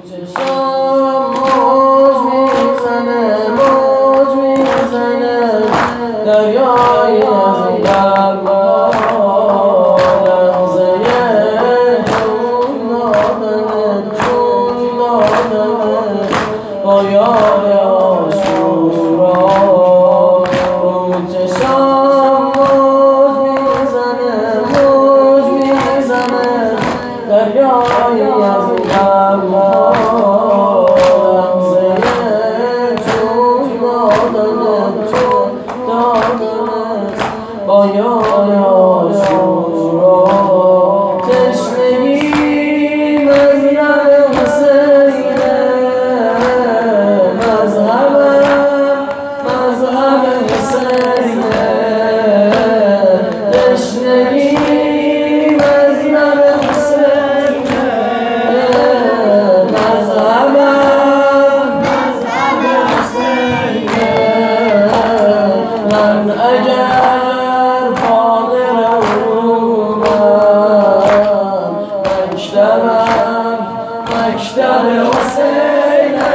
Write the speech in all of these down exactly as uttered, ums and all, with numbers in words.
چشام موج میزنه موج میزنه دریایی از گرما لحظه جون دادنه جون دادنه با یاد عاشورا رو چشام موج میزنه موج میزنه دریایی از گرما لحظه جون دادنه جون دادنه با یاد عاشورا تشنگی مذهب حسینه مذهبم مذهب حسینه تشنگی مذهب حسینه مذهبم مذهب حسینه من اگر فاقر علومم مکتبم مکتب حسینه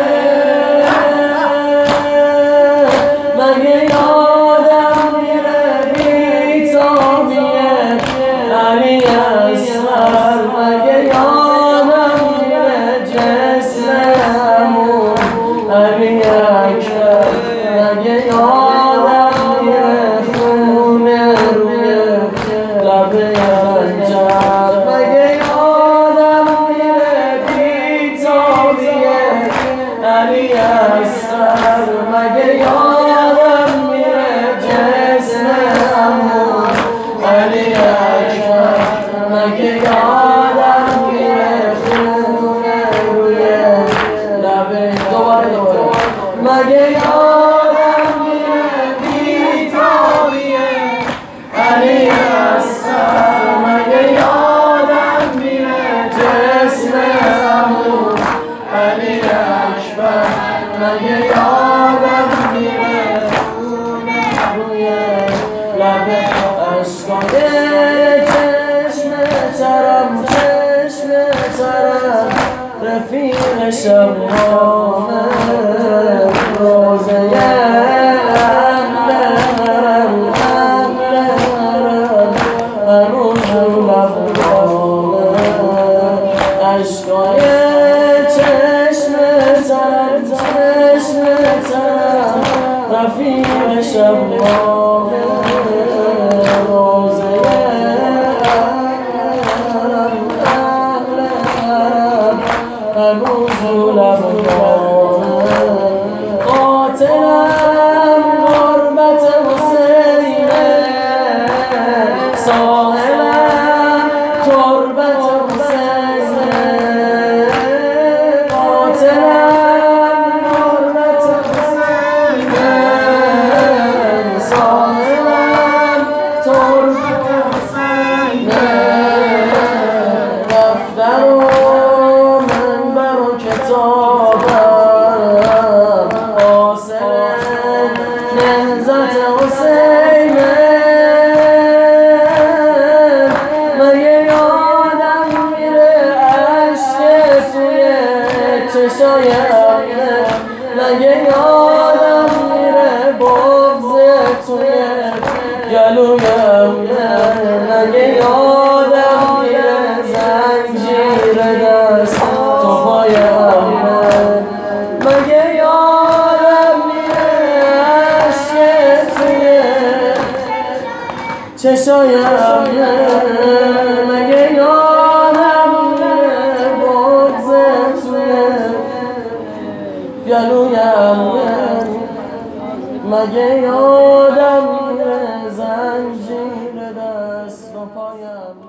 مگه یادم میره بیتابیه علی اصغر مگه یادم میره جسم همون علی اکبر مگه یادم میره خونه روی لب خنجر مگه یادم میره بیتابیه علی اصغر مگه یادم میره جسم همون علی اکبر مگه یادم میره خونه روی لب دوباره دوباره مگه یادم میره بیتابیه علی اصغر مگه یادم میره جسم همون علی اکبر مگه یادم میره روی لب اشکای چشم ترم چشم ترم رفیق شبانه روزه اهل حرم اهل حرم هنوز لبانه اشکای چشم ترم چشم ترم رفیق شبانه روزه اهل حرم اهل حرم هنوز لبانه قاتلم غربت حسینه ساحلم تربت حسینه قاتلم غربت حسینه ساحلم تربت حسینه دفتر و منبر و کتابم حاصل نهضت حسینه مگه یادم میره عشق توی چشایم مگه یادم میره بغض توی گلویم مگه یادم میره زنجیر دست تو پایم مگه یادم میره عشق توی چشایم مگه یادم میره بغض توی گلویم مگه یادم میره زنجیر دست و پایم